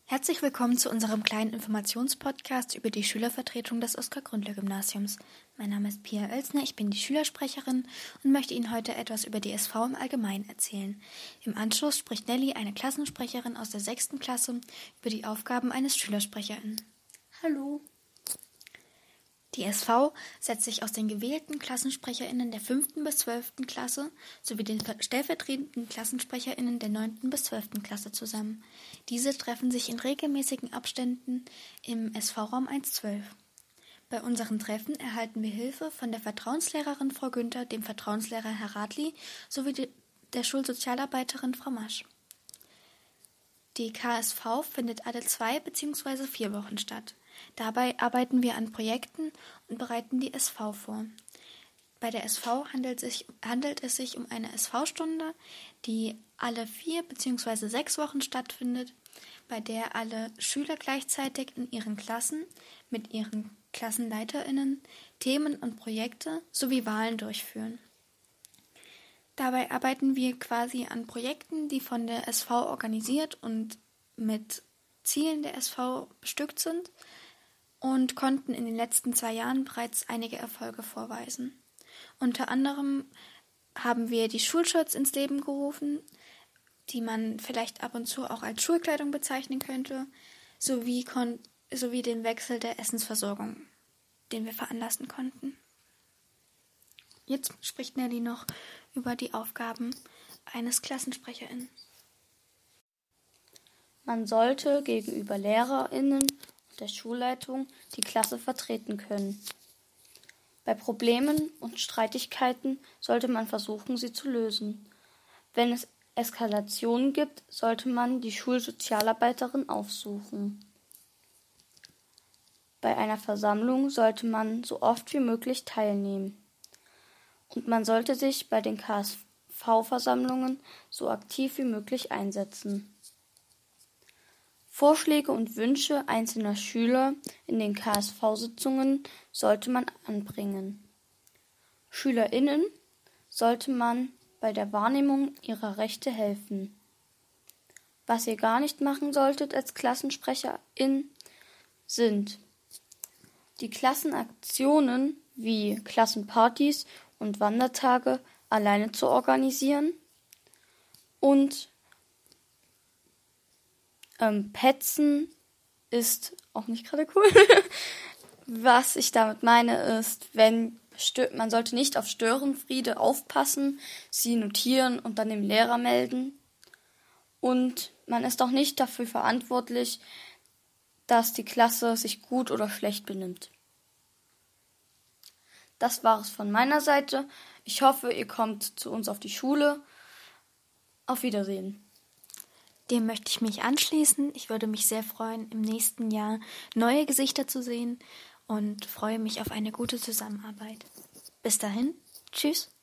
Herzlich willkommen zu unserem kleinen Informationspodcast über die Schülervertretung des Oskar-Gründler-Gymnasiums. Mein Name ist Pia Oelsner, ich bin die Schülersprecherin und möchte Ihnen heute etwas über die SV im Allgemeinen erzählen. Im Anschluss spricht Nelly, eine Klassensprecherin aus der 6. Klasse, über die Aufgaben eines Schülersprecherinnen. Hallo. Die SV setzt sich aus den gewählten KlassensprecherInnen der 5. bis 12. Klasse sowie den stellvertretenden KlassensprecherInnen der 9. bis 12. Klasse zusammen. Diese treffen sich in regelmäßigen Abständen im SV-Raum 112. Bei unseren Treffen erhalten wir Hilfe von der Vertrauenslehrerin Frau Günther, dem Vertrauenslehrer Herr Radli sowie der Schulsozialarbeiterin Frau Masch. Die KSV findet alle 2 bzw. 4 Wochen statt. Dabei arbeiten wir an Projekten und bereiten die SV vor. Bei der SV handelt es sich um eine SV-Stunde, die alle 4 bzw. 6 Wochen stattfindet, bei der alle Schüler gleichzeitig in ihren Klassen mit ihren KlassenleiterInnen Themen und Projekte sowie Wahlen durchführen. Dabei arbeiten wir quasi an Projekten, die von der SV organisiert und mit Zielen der SV bestückt sind und konnten in den letzten 2 Jahren bereits einige Erfolge vorweisen. Unter anderem haben wir die Schulshirts ins Leben gerufen, die man vielleicht ab und zu auch als Schulkleidung bezeichnen könnte, sowie den Wechsel der Essensversorgung, den wir veranlassen konnten. Jetzt spricht Nelly noch über die Aufgaben eines KlassensprecherInnen. Man sollte gegenüber LehrerInnen und der Schulleitung die Klasse vertreten können. Bei Problemen und Streitigkeiten sollte man versuchen, sie zu lösen. Wenn es Eskalationen gibt, sollte man die Schulsozialarbeiterin aufsuchen. Bei einer Versammlung sollte man so oft wie möglich teilnehmen. Und man sollte sich bei den KSV-Versammlungen so aktiv wie möglich einsetzen. Vorschläge und Wünsche einzelner Schüler in den KSV-Sitzungen sollte man anbringen. SchülerInnen sollte man bei der Wahrnehmung ihrer Rechte helfen. Was ihr gar nicht machen solltet als Klassensprecherin sind die Klassenaktionen wie Klassenpartys und Wandertage alleine zu organisieren und Petzen ist auch nicht gerade cool. Was ich damit meine ist, man sollte nicht auf Störenfriede aufpassen, sie notieren und dann dem Lehrer melden. Und man ist auch nicht dafür verantwortlich, dass die Klasse sich gut oder schlecht benimmt. Das war es von meiner Seite. Ich hoffe, ihr kommt zu uns auf die Schule. Auf Wiedersehen. Dem möchte ich mich anschließen. Ich würde mich sehr freuen, im nächsten Jahr neue Gesichter zu sehen und freue mich auf eine gute Zusammenarbeit. Bis dahin, tschüss.